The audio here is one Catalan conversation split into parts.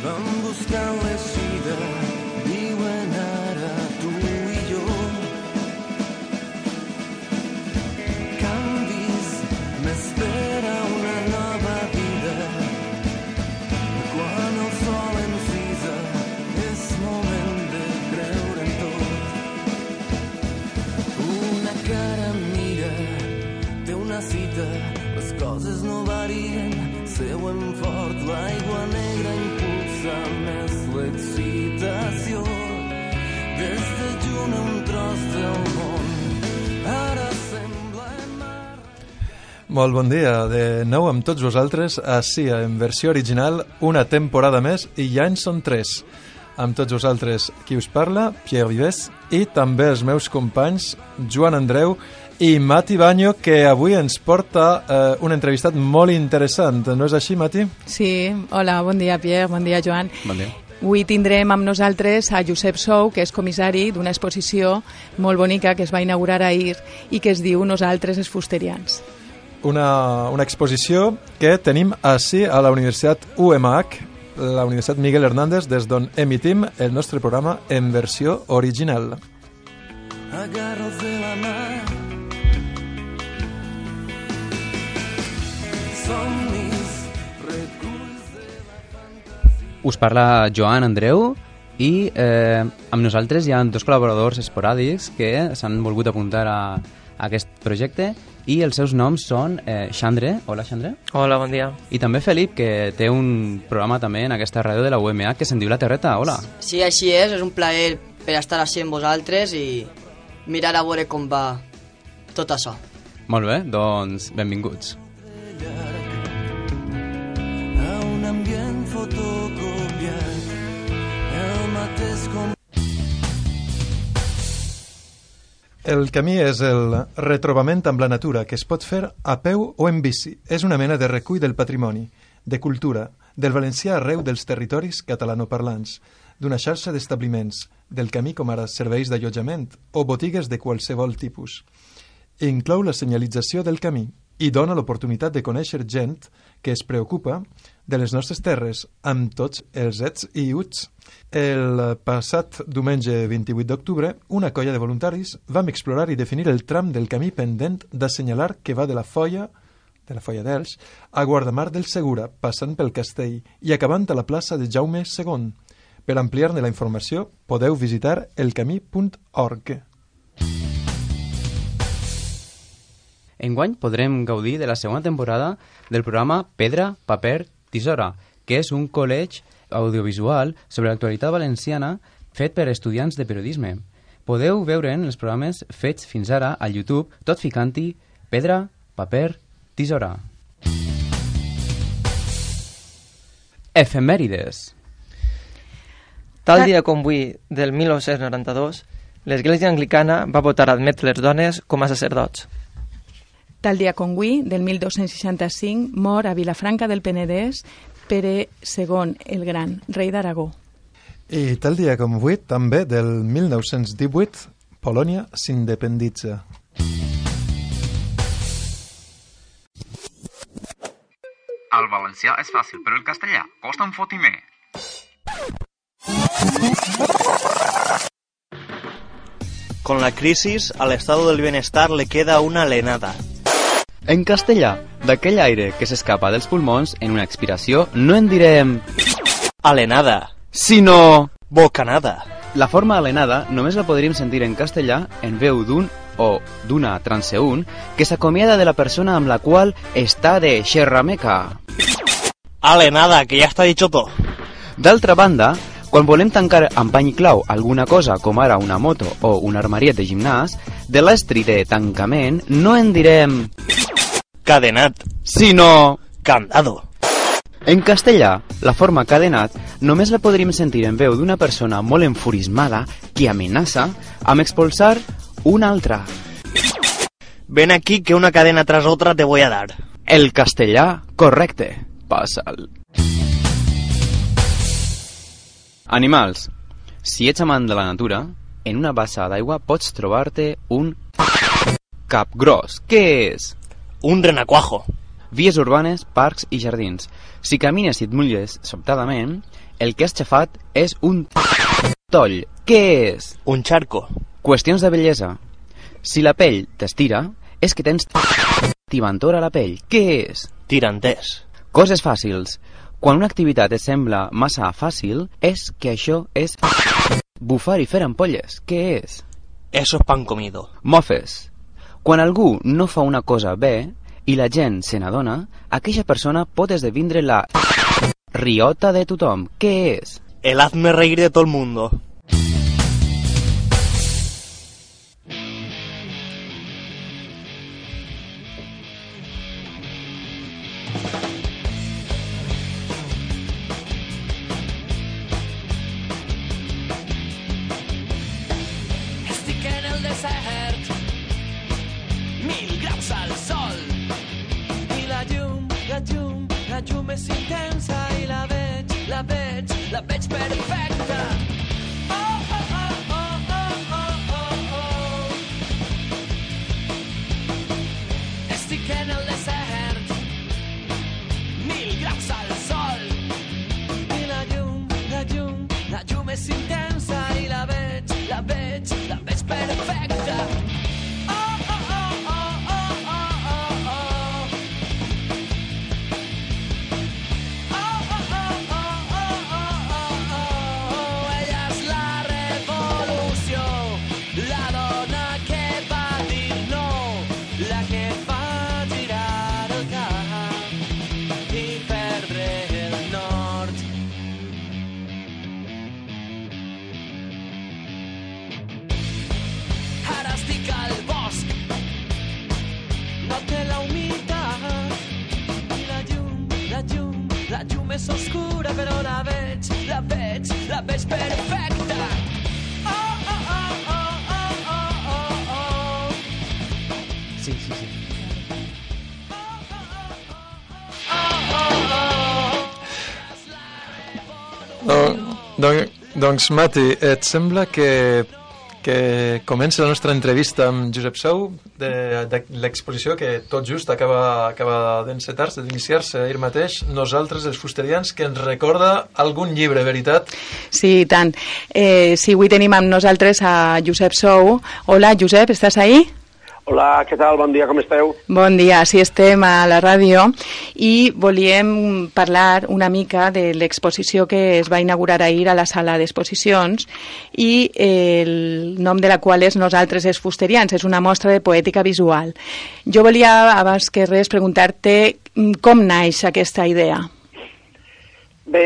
van buscant l'eixida, diuen ara tu i jo. Canvis, m'espera una nova vida. Quan el sol enfisa, és moment de creure en tot. Una cara mira, té una cita, les coses no varien, seuen fort, l'aigua negra impulsa més l'excitació. Des de junt un tros del món, ara sembla mar. Molt bon dia, de nou amb tots vosaltres, així en versió original, una temporada més, i ja en són 3. Amb tots vosaltres, qui us parla, Pierre Vives, i també els meus companys, Joan Andreu i Mati Baño, que avui ens porta un entrevistat molt interessant. No és així, Mati? Sí, hola, bon dia, Pierre, bon dia, Joan. Bon dia. Avui tindrem amb nosaltres a Josep Sou, que és comissari d'una exposició molt bonica que es va inaugurar ahir i que es diu Nosaltres els Fusterians. Una exposició que tenim així a la Universitat UMH, la Universitat Miguel Hernández, des d'on emitim el nostre programa en versió original. Agarros de la mà, somnis, reculls de la fantasia. Us parla Joan Andreu i amb nosaltres hi ha 2 col·laboradors esporàdics que s'han volgut apuntar a aquest projecte i els seus noms són Xandre. Hola, Xandre. Hola, bon dia. I també Felip, que té un programa també en aquesta ràdio de la UMH que se'n diu La Terreta. Hola. Sí, així és un plaer per estar així amb vosaltres i mirar a veure com va tot això. Molt bé, doncs benvinguts. A un ambient fotocopiat, el mateix com... El camí és el retrobament amb la natura que es pot fer a peu o en bici. És una mena de recull del patrimoni, de cultura, del valencià arreu dels territoris catalanoparlants, d'una xarxa d'establiments, del camí com ara serveis d'allotjament o botigues de qualsevol tipus. Inclou la senyalització del camí i dona l'oportunitat de conèixer gent que es preocupa de les nostres terres amb tots els ets i uts. El passat diumenge 28 d'octubre, una colla de voluntaris vam explorar i definir el tram del camí pendent d'assenyalar que va de la Foia d'Elx, a Guardamar del Segura, passant pel Castell i acabant a la plaça de Jaume II. Per ampliar-ne la informació, podeu visitar elcamí.org. Enguany podrem gaudir de la segona temporada del programa Pedra, Paper, Tisora, que és un col·legi audiovisual sobre l'actualitat valenciana fet per estudiants de periodisme. Podeu veure'n els programes fets fins ara al YouTube, tot ficant-hi Pedra, Paper, Tisora. Efemèrides. Tal dia com avui, del 1992, l'Església Anglicana va votar admetre les dones com a sacerdots. Tal dia com avui, del 1265, mor a Vilafranca del Penedès Pere II el Gran, rei d'Aragó. I tal dia com avui, també del 1918, Polònia s'independitza. El valencià és fàcil, però el castellà costa un fotimer. Con la crisis, al estado del bienestar le queda una alenada. En castellà, d'aquell aire que s'escapa dels pulmons en una expiració, no en direm Alenada, sinó bocanada. la forma alenada només la podríem sentir en castellà en veu d'un o d'una transeünt que s'acomiada de la persona amb la qual està de xerrameca. Alenada, que ya está dicho todo. D'altra banda, quan volem tancar amb pany clau alguna cosa com ara una moto o un armariet de gimnàs, de l'estri de tancament no en direm Cadenat, sinó candado. en castellà, la forma cadenat només la podríem sentir en veu d'una persona molt enfurismada que amenaça amb expulsar una altra. Ven aquí que una cadena tras otra te voy a dar. El castellà correcte. Passa'l. Animals. Si ets amant de la natura, en una bassa d'aigua pots trobar-te un capgròs. Què és? Un renacuajo. Vies urbanes, parcs i jardins. Si camines i et mulles sobtadament, El que has xafat és un toll. Què és? Un charco. Qüestions de bellesa. Si la pell t'estira, és que tens tibantor a la pell. Què és? Tirantès. Coses fàcils. Quan una activitat et sembla massa fàcil, és que això és bufar i fer ampolles. Què és? Eso es pan comido. Mofes. Quan algú no fa una cosa bé i la gent se n'adona, aquella persona pot esdevindre la riota de tothom. Què és? El hazme reír de todo el mundo. Estic en el desert, 1000 graus al sol, i la llum és intensa i la veig perfecta. Oh, oh, oh, oh, oh, oh, oh, oh. Estic en el desert, 1000 graus al sol, i la llum és intensa i la veig perfecta. Oh, oh, oh, oh, oh, oh, oh, oh. Oh, oh, oh, oh, oh, oh, oh, oh. Ella és la revolució, la dona que va dir no, la que fa girar el cap i perdre el nord. Ara estic al bosc, no té la humitat, i la llum és oscura, però la veig perfecta. Oh, oh, oh, oh, oh, oh, oh, oh. Sí. Doncs, Mati, et sembla que comença la nostra entrevista amb Josep Sou de l'exposició que tot just acaba d'encetar-se, d'iniciar-se ahir mateix, Nosaltres els fusterians, que ens recorda algun llibre, veritat? Sí, i tant. Sí, avui tenim amb nosaltres a Josep Sou. Hola, Josep, estàs ahí? Hola, què tal? Bon dia, com esteu? Bon dia, sí, estem a la ràdio i volíem parlar una mica de l'exposició que es va inaugurar ahir a la sala d'exposicions i el nom de la qual és Nosaltres els fusterians, és una mostra de poètica visual. Jo volia, abans que res, preguntar-te com naix aquesta idea. Bé,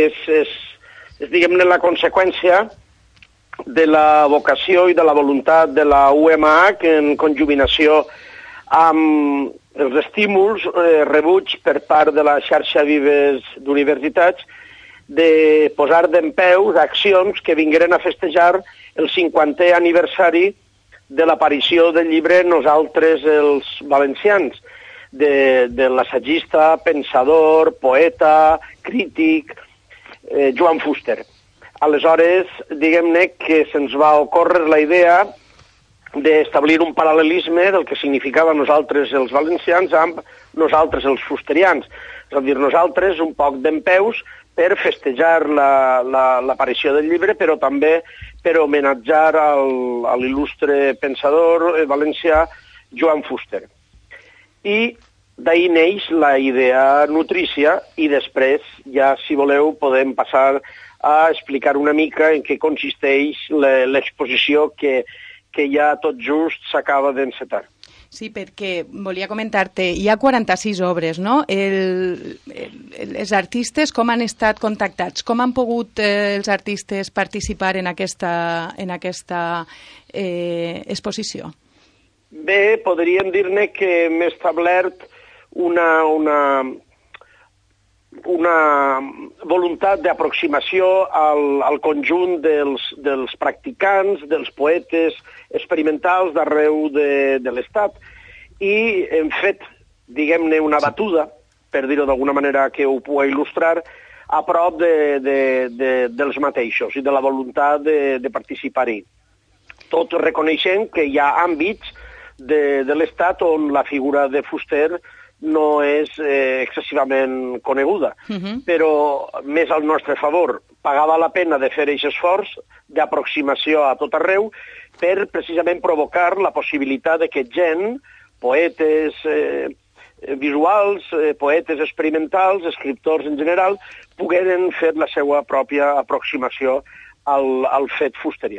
és diguem-ne, la conseqüència de la vocació i de la voluntat de la UMH en conjuminació amb els estímuls rebuts per part de la xarxa Vives d'universitats de posar dempeus accions que vingueren a festejar el 50è aniversari de l'aparició del llibre Nosaltres els valencians, de l'assagista, pensador, poeta, crític, Joan Fuster. Aleshores, diguem-ne que se'ns va ocórrer la idea d'establir un paral·lelisme del que significava Nosaltres els valencians amb Nosaltres els fusterians. És a dir, nosaltres un poc dempeus per festejar l'aparició del llibre, però també per homenatjar a l'il·lustre pensador valencià Joan Fuster. I d'ahir neix la idea nutrícia i després, ja si voleu, podem passar a explicar una mica en què consisteix l'exposició que ja tot just s'acaba d'encetar. Sí, perquè volia comentar-te, hi ha 46 obres, no? Els artistes com han estat contactats? Com han pogut els artistes participar en aquesta exposició? Bé, podríem dir-ne que hem establert una voluntat d'aproximació al conjunt dels practicants, dels poetes experimentals d'arreu de l'Estat, i hem fet, diguem-ne, una batuda, per dir-ho d'alguna manera que ho pugui il·lustrar, a prop dels mateixos i de la voluntat de participar-hi. Tot reconeixent que hi ha àmbits de l'Estat on la figura de Fuster no és excessivament coneguda, però més al nostre favor. pagava la pena de fer aquest esforç d'aproximació a tot arreu per precisament provocar la possibilitat de que gent, poetes visuals, poetes experimentals, escriptors en general, pogueren fer la seva pròpia aproximació al fet fusterià.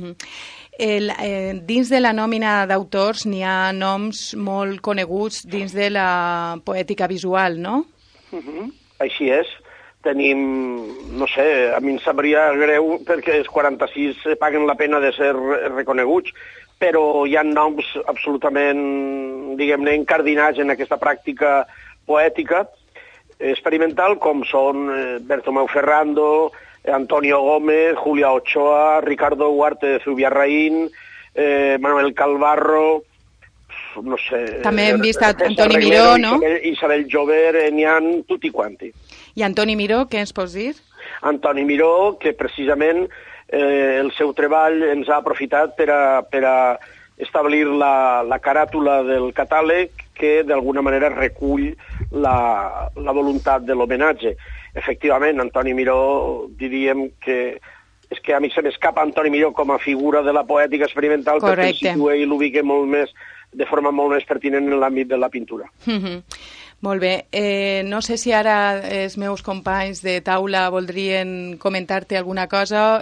Dins de la nòmina d'autors n'hi ha noms molt coneguts dins de la poètica visual, no? Així és. Tenim, no sé, a mi em sabria greu perquè els 46 paguen la pena de ser reconeguts, però hi ha noms absolutament, diguem-ne, encardinats en aquesta pràctica poètica experimental, com són Bertomeu Ferrando, Antonio Gómez, Julia Ochoa, Ricardo Huarte de Zubiarraín, Manuel Calvarro, no sé... També hem vist Antoni Miró, no? Isabel Jover, n'hi ha tutti quanti. I Antoni Miró, què ens pots dir? Antoni Miró, que precisament el seu treball ens ha aprofitat per a establir la caràtula del catàleg que d'alguna manera recull la voluntat de l'homenatge. Efectivament, Antoni Miró, diríem que és que a mi se m'escapa Antoni Miró com a figura de la poètica experimental. Correcte. Perquè el situa i l'ubica molt més, de forma molt més pertinent en l'àmbit de la pintura. Molt bé. No sé si ara els meus companys de taula voldrien comentar-te alguna cosa.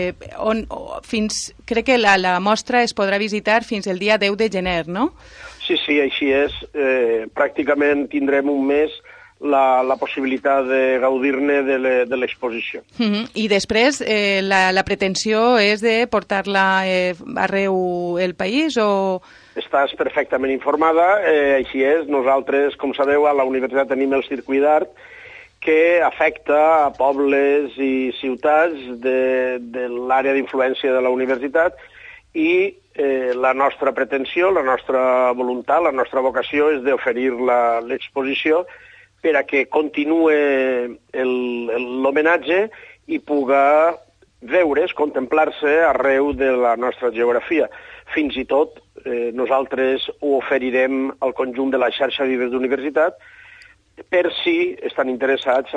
Crec que la mostra es podrà visitar fins el dia 10 de gener, no? Sí, així és. Pràcticament tindrem un mes la possibilitat de gaudir-ne de l'exposició. I després la pretensió és de portar-la arreu el país o... Estàs perfectament informada, així és. Nosaltres, com sabeu, a la universitat tenim el circuit d'art que afecta a pobles i ciutats de l'àrea d'influència de la universitat i la nostra pretensió, la nostra voluntat, la nostra vocació és d'oferir l'exposició per a que continue l'homenatge i puga veure's, contemplar-se arreu de la nostra geografia. Fins i tot nosaltres ho oferirem al conjunt de la xarxa Vives d'Universitat per si estan interessats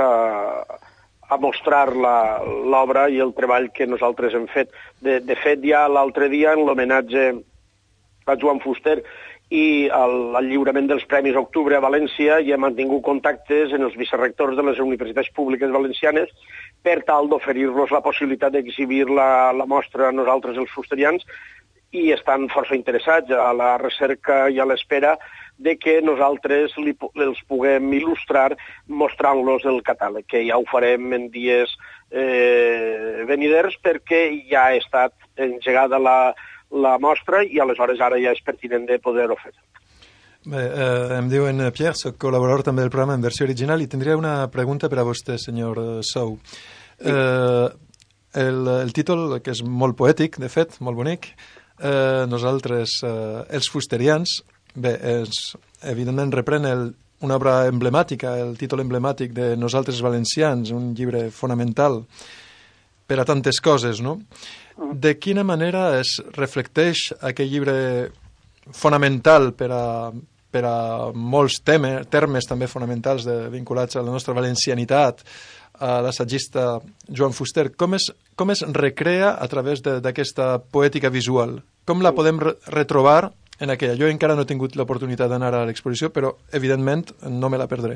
a mostrar l'obra i el treball que nosaltres hem fet. De fet, ja l'altre dia, en l'homenatge a Joan Fuster i al lliurament dels Premis Octubre a València, ja hem mantingut contactes en els vicerrectors de les universitats públiques valencianes per tal d'oferir-los la possibilitat d'exhibir la mostra a nosaltres, els fusterians, i estan força interessats a la recerca i a l'espera de que nosaltres els puguem il·lustrar mostrant-los el catàleg, que ja ho farem en dies veniders perquè ja ha estat engegada la mostra i aleshores ara ja és pertinent de poder-ho fer. Bé, em diuen Pierre, soc col·laborador també del programa en versió original i tindria una pregunta per a vostè, senyor Sou. Sí. El títol, que és molt poètic, de fet, molt bonic, nosaltres, els fusterians, bé, evidentment reprèn una obra emblemàtica, el títol emblemàtic de Nosaltres valencians, un llibre fonamental per a tantes coses, no? De quina manera es reflecteix aquest llibre fonamental per a molts termes també fonamentals vinculats a la nostra valencianitat, a l'assagista Joan Fuster? Com es recrea a través d'aquesta poètica visual? Com la podem retrobar en aquella? Jo encara no he tingut l'oportunitat d'anar a l'exposició, però evidentment no me la perdré.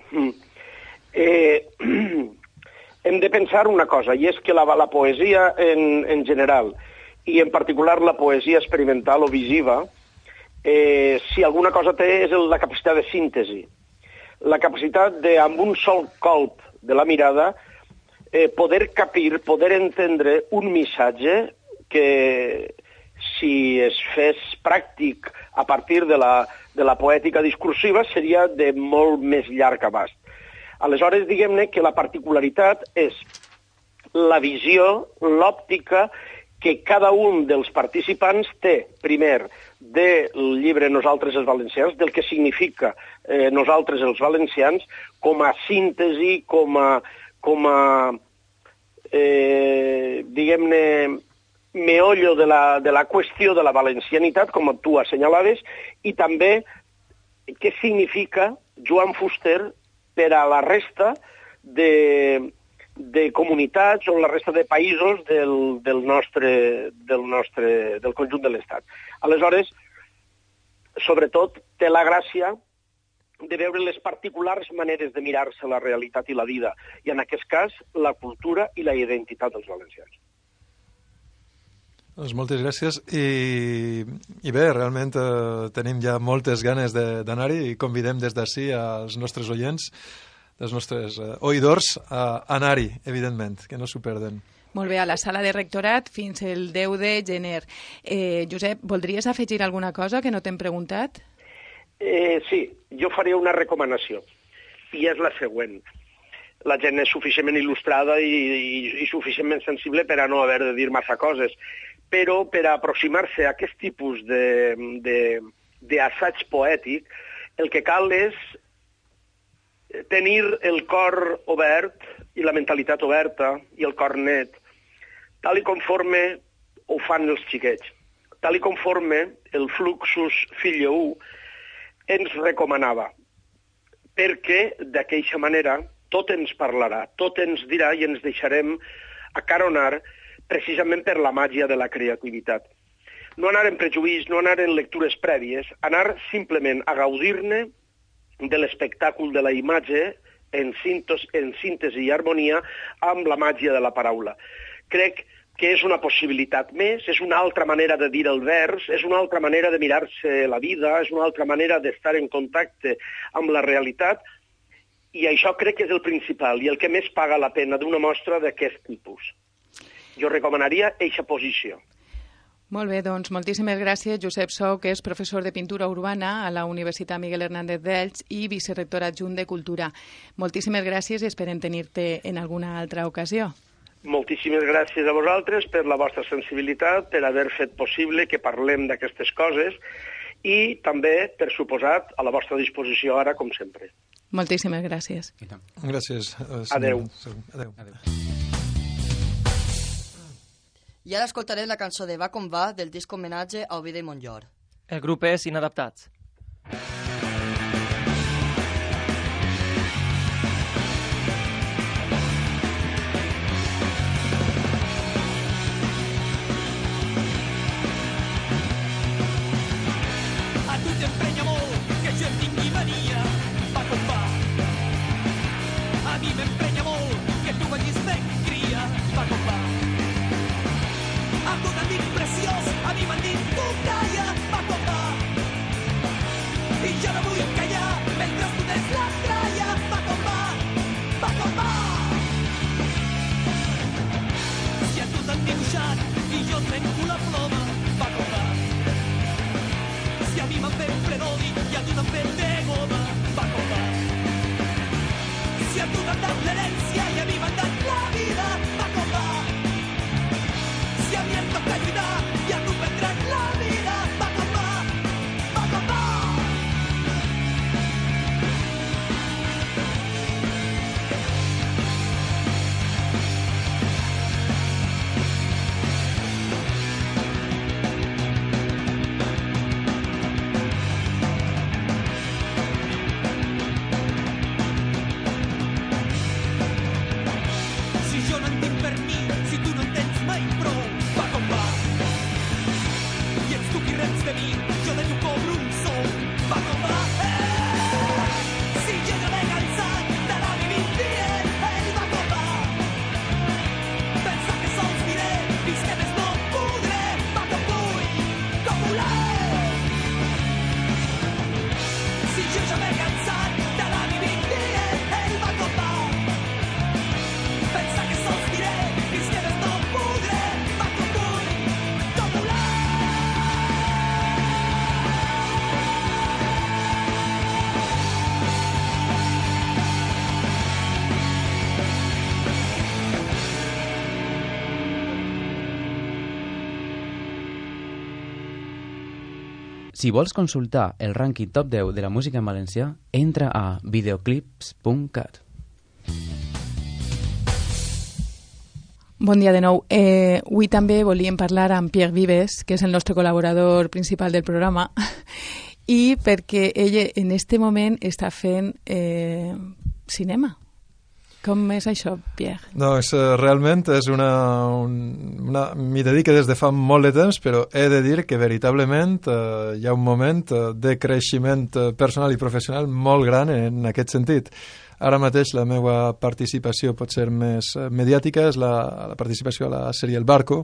Hem de pensar una cosa, i és que la poesia en general, i en particular la poesia experimental o visiva, si alguna cosa té és la capacitat de síntesi. La capacitat de, amb un sol colp de la mirada, poder capir, poder entendre un missatge que, si es fes pràctic a partir de la poètica discursiva, seria de molt més llarg abast. Aleshores, diguem-ne que la particularitat és la visió, l'òptica que cada un dels participants té, primer, del llibre Nosaltres els valencians, del que significa Nosaltres els valencians, com a síntesi, com a diguem-ne, meollo de la qüestió de la valencianitat, com tu assenyalaves, i també què significa Joan Fuster per a la resta de de comunitats o la resta de països del conjunt de l'Estat. Aleshores, sobretot, té la gràcia de veure les particulars maneres de mirar-se la realitat i la vida, i en aquest cas, la cultura i la identitat dels valencians. Doncs moltes gràcies i bé, realment tenim ja moltes ganes d'anar-hi i convidem des d'ací als nostres oients, dels nostres oïdors, a anar-hi, evidentment, que no s'ho perden. Molt bé, a la sala de rectorat fins el 10 de gener. Josep, voldries afegir alguna cosa que no t'hem preguntat? Sí, jo faré una recomanació, i és la següent. La gent és suficientment il·lustrada i suficientment sensible per a no haver de dir massa coses, però per a aproximar-se a aquest tipus d'assaig poètic, el que cal és tenir el cor obert i la mentalitat oberta i el cor net, tal i conforme ho fan els xiquets, tal i conforme el Fluxus fill 1 ens recomanava, perquè d'aquesta manera tot ens parlarà, tot ens dirà i ens deixarem acaronar precisament per la màgia de la creativitat. No anar en prejuís, no anar en lectures prèvies, anar simplement a gaudir-ne de l'espectacle de la imatge en síntesi i harmonia amb la màgia de la paraula. Crec que és una possibilitat més, és una altra manera de dir el vers, és una altra manera de mirar-se la vida, és una altra manera d'estar en contacte amb la realitat, i això crec que és el principal i el que més paga la pena d'una mostra d'aquest tipus. Jo recomanaria eixa posició. Molt bé, doncs moltíssimes gràcies. Josep Sou, que és professor de pintura urbana a la Universitat Miguel Hernández d'Elx i vicerector adjunt de Cultura. Moltíssimes gràcies i esperem tenir-te en alguna altra ocasió. Moltíssimes gràcies a vosaltres per la vostra sensibilitat, per haver fet possible que parlem d'aquestes coses i també, per suposat, a la vostra disposició ara, com sempre. Moltíssimes gràcies. Gràcies. Adéu. Adéu. I ara escoltarem la cançó de Va com va del disc homenatge a Ovidi Montllor. El grup és Inadaptats. A tu t'emprenya molt que jo em tingui mania, va com va. A mi m'emprenya molt que tu vagis ben cria, va com va. Amb un amic preciós, a mi m'han dit tu calla, va com va. I jo no vull callar mentre tu tens la tralla, va com va, va com va. Si a tu t'han dibuixat i jo trenco la ploma, va com va. Si a mi m'han fet predoni i a tu t'han fet de goma, va com va. Si a tu t'han dat l'herència i a mi m'han dat la vida, va com va. Si a mi em toca lluitar i a tu prendràs la vida, va com va, va com va. Si jo no en tinc per mi, si tu no en tens mai prou, va com va. I ets tu qui reps de mi, jo de tu cobro un sou, va com va. Si jo ja m'he cansat d'anar vivint dient, ei, va com va. Pensa que sols diré, fins que més no podré, va com vull, com voler. Si jo ja m'he cansat d'anar vivint dient, ei, va com va. Pensa que sols diré, fins que més no podré, va com vull, com voler. Si vols consultar el rànquing top 10 de la música en valencià, entra a videoclips.cat. Bon dia de nou. Avui també volíem parlar amb Pierre Vives, que és el nostre col·laborador principal del programa, i perquè ell en este moment està fent cinema. Com és això, Pierre? Doncs realment és m'hi dedico des de fa molt de temps, però he de dir que veritablement hi ha un moment de creixement personal i professional molt gran en aquest sentit. Ara mateix la meva participació pot ser més mediàtica, és la participació a la sèrie El Barco,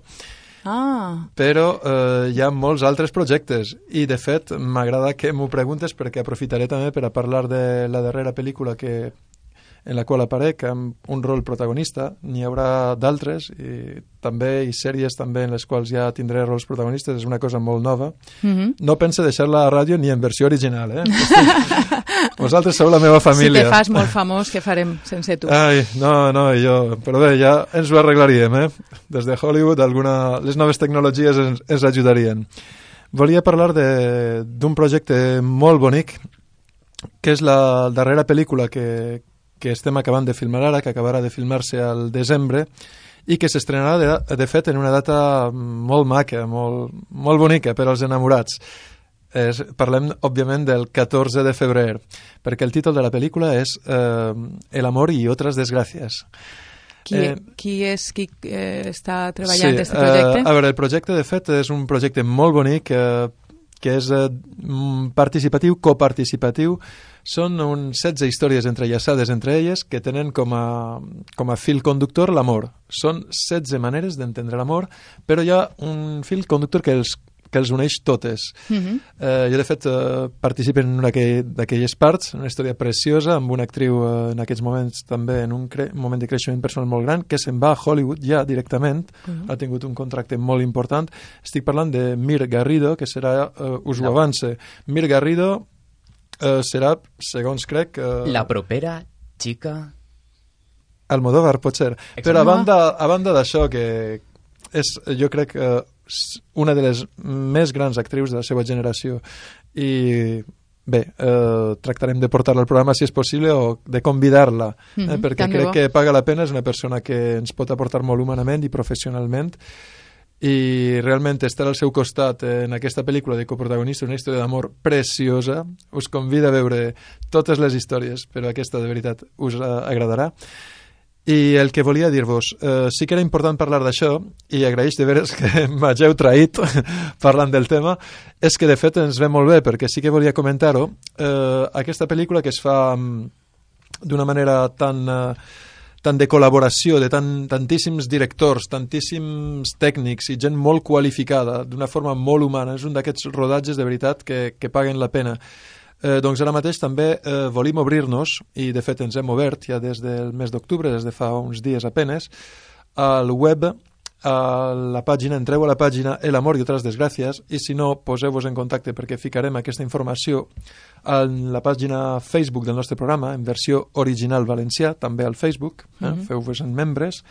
però hi ha molts altres projectes i de fet m'agrada que m'ho preguntes perquè aprofitaré també per a parlar de la darrera pel·lícula en la qual aparec amb un rol protagonista. N'hi haurà d'altres i sèries també en les quals ja tindré rols protagonistes, és una cosa molt nova. No pense deixar-la a ràdio ni en versió original, vosaltres sou la meva família. Si te fas molt famós, què farem sense tu? Ai, no, però bé, ja ens ho arreglaríem, Des de Hollywood les noves tecnologies ens ajudarien. Volia parlar d'un projecte molt bonic, que és la darrera pel·lícula que estem acabant de filmar ara, que acabarà de filmar-se al desembre, i que s'estrenarà, de fet, en una data molt maca, molt bonica per als enamorats. Parlem, òbviament, del 14 de febrer, perquè el títol de la pel·lícula és El amor y otras desgracias. Qui està treballant aquest projecte? A veure, el projecte, de fet, és un projecte molt bonic, que és participatiu, coparticipatiu. Són 16 històries entrellaçades entre elles que tenen com a fil conductor l'amor. Són 16 maneres d'entendre l'amor, però hi ha un fil conductor que els uneix totes. Jo, de fet, participo en una d'aquelles parts, una història preciosa, amb una actriu en aquests moments també en un moment de creixement personal molt gran, que se'n va a Hollywood ja directament, ha tingut un contracte molt important. Estic parlant de Mir Garrido, que serà, us ho avance, Mir Garrido serà, segons crec... La propera xica... Almodóvar, pot ser. Però a banda d'això, que és, jo crec, una de les més grans actrius de la seva generació, i bé, tractarem de portar-la al programa si és possible o de convidar-la, perquè crec que paga la pena, és una persona que ens pot aportar molt humanament i professionalment, i realment estar al seu costat en aquesta pel·lícula de coprotagonista, una història d'amor preciosa. Us convido a veure totes les històries, però aquesta de veritat us agradarà. I el que volia dir-vos, sí que era important parlar d'això, i agraeix de veres que m'hageu traït parlant del tema, és que de fet ens ve molt bé, perquè sí que volia comentar-ho. Aquesta pel·lícula que es fa d'una manera tan de col·laboració, de tantíssims directors, tantíssims tècnics i gent molt qualificada, d'una forma molt humana. És un d'aquests rodatges de veritat que paguen la pena. Doncs ara mateix també volim obrir-nos, i de fet ens hem obert ja des del mes d'octubre, des de fa uns dies apenes, al web, a la pàgina, entreu a la pàgina El amor y otras desgracias, i si no, poseu-vos en contacte perquè ficarem aquesta informació en la pàgina Facebook del nostre programa, en versió original valencià, també al Facebook, feu-vos en membres.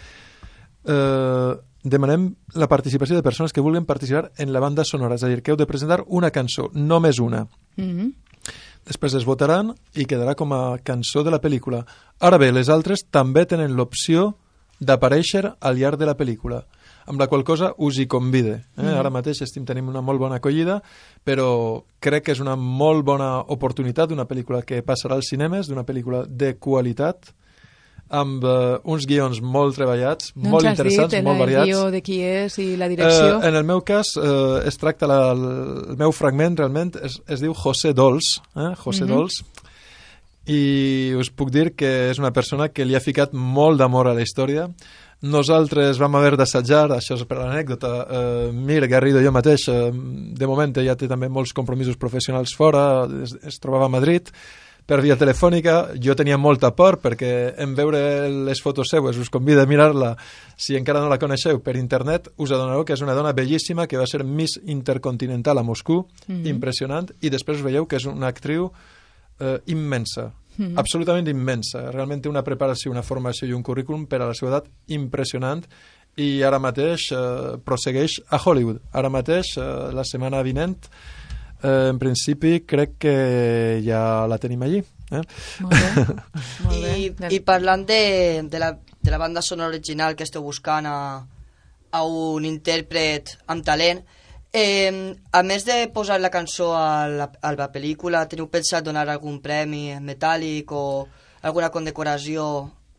Demanem la participació de persones que vulguin participar en la banda sonora, és a dir, que heu de presentar una cançó, només una. Després es votaran i quedarà com a cançó de la pel·lícula. Ara bé, les altres també tenen l'opció d'aparèixer al llarg de la pel·lícula, amb la qual cosa us hi convide. Ara mateix tenim una molt bona acollida, però crec que és una molt bona oportunitat d'una pel·lícula que passarà als cinemes, d'una pel·lícula de qualitat, amb uns guions molt treballats, molt interessants, molt variats. No ens has dit el guió de qui és i la direcció? En el meu cas, es tracta, el meu fragment realment es diu José Dols, José Dols, i us puc dir que és una persona que li ha ficat molt d'amor a la història. Nosaltres vam haver d'assajar, això és per l'anècdota, Mir Garrido, jo mateix, de moment ja té també molts compromisos professionals fora, es trobava a Madrid, per via telefònica. Jo tenia molta por perquè en veure les fotos seues, us convido a mirar-la, si encara no la coneixeu, per internet, us adonareu que és una dona bellíssima que va ser Miss Intercontinental a Moscou, impressionant, i després us veieu que és una actriu immensa, absolutament immensa. Realment té una preparació, una formació i un currículum per a la seva edat impressionant, i ara mateix prossegueix a Hollywood. Ara mateix, la setmana vinent, en principi crec que ja la tenim allí. Molt bé. Molt bé. I parlant de la banda sonora original que esteu buscant a un intèrpret amb talent, a més de posar la cançó a la pel·lícula, teniu pensat donar algun premi metàl·lic o alguna condecoració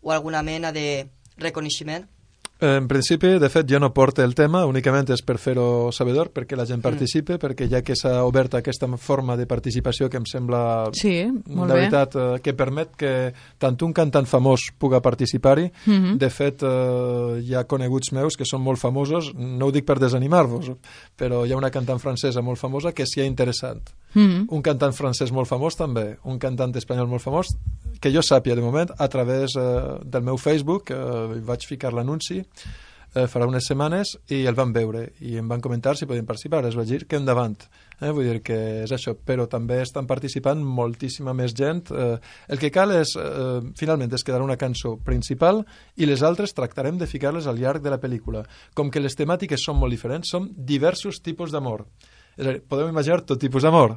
o alguna mena de reconeixement? En principi, de fet, jo no porto el tema, únicament és per fer-ho sabedor, perquè la gent participe, perquè ja que s'ha obert aquesta forma de participació que em sembla, molt de veritat, que permet que tant un cantant famós puga participar-hi. De fet, hi ha coneguts meus que són molt famosos, no ho dic per desanimar-vos, però hi ha una cantant francesa molt famosa que s'hi ha interessat. Un cantant francès molt famós també, un cantant espanyol molt famós, que jo sàpia de moment, a través del meu Facebook, vaig ficar l'anunci farà unes setmanes i el van veure i em van comentar si podien participar. Es va dir que endavant, vull dir que és això, però també estan participant moltíssima més gent. El que cal és, finalment, és quedar una cançó principal i les altres tractarem de ficar-les al llarg de la pel·lícula. Com que les temàtiques són molt diferents, són diversos tipus d'amor. És a dir, podem imaginar tot tipus d'amor,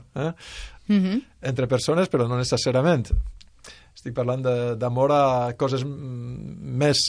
entre persones, però no necessàriament. Estic parlant d'amor a coses més,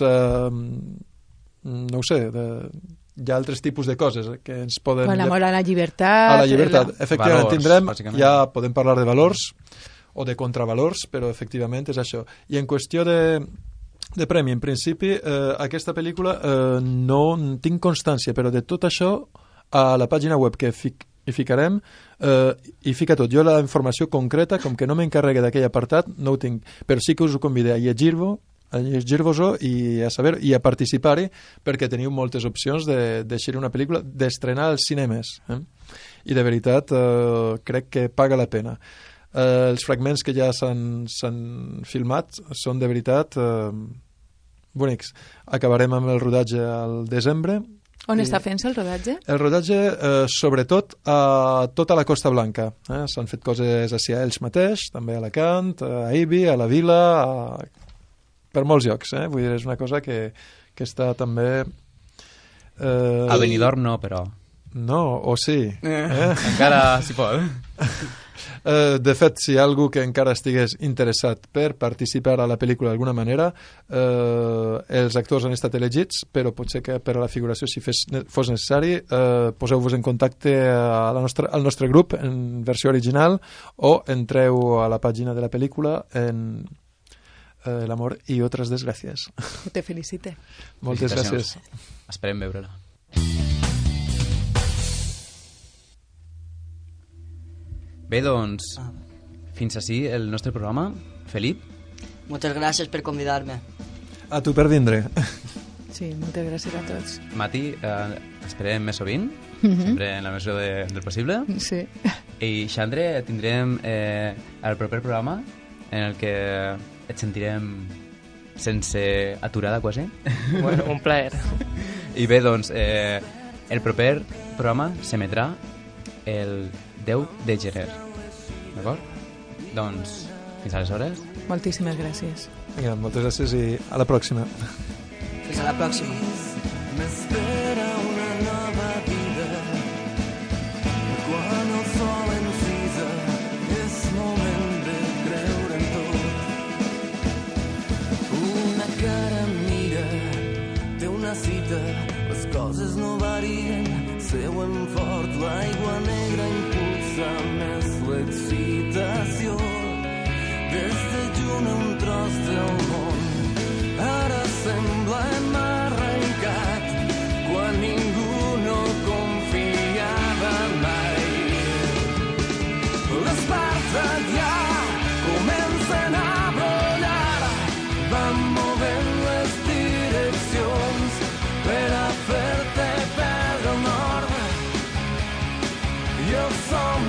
no ho sé, hi ha altres tipus de coses que ens poden... L'amor a la llibertat... A la llibertat, efectivament, valors, tindrem, bàsicament. ja podem parlar de valors o de contravalors, però efectivament és això. I en qüestió de premi, en principi, aquesta pel·lícula no tinc constància, però de tot això a la pàgina web que hi ficarem, hi fica tot. Jo la informació concreta, com que no m'encarregue d'aquell apartat, no ho tinc, però sí que us ho convido a llegir-vos-ho i a saber i a participar-hi, perquè teniu moltes opcions d'eixir una pel·lícula, d'estrenar als cinemes. I de veritat crec que paga la pena. Els fragments que ja s'han filmat són de veritat bonics. Acabarem amb el rodatge al desembre. On està fent-se el rodatge? El rodatge, sobretot, a tota la Costa Blanca. S'han fet coses a ells mateix, també a Alacant, a Ibi, a la Vila, per molts llocs. Vull dir, és una cosa que està també... A Benidorm no, però... No, o sí. Encara s'hi pot. De fet, si hi ha algú que encara estigués interessat per participar a la pel·lícula d'alguna manera, els actors han estat elegits, però potser que per a la figuració, si fos necessari, poseu-vos en contacte al nostre grup en versió original o entreu a la pàgina de la pel·lícula en l'amor i altres desgràcies. Te felicite. Moltes gràcies. Esperem veure-la. Bé, doncs, fins ací el nostre programa. Felip? Moltes gràcies per convidar-me. A tu per vindre. Sí, moltes gràcies a tots. Mati, esperem més sovint, sempre en la mesura del possible. Sí. I Xandre, tindrem el proper programa en el que et sentirem sense aturada quasi. Bueno, un plaer. I bé, doncs, el proper programa s'emetrà el 10 de gener. D'acord? Doncs, fins aleshores. Moltíssimes gràcies. Vinga, moltes gràcies i a la pròxima. Fins a la pròxima. M'espera una nova vida. Quan el sol enfisa és moment de creure en tot. Una cara mira, té una cita, les coses no varien, seuen fort, l'aigua negra impulsa més l'excitació. Des de junt un tros del món, ara sembla hem arrencat, quan ningú no confiava mai. Les parts ja comencen a brollar, van movent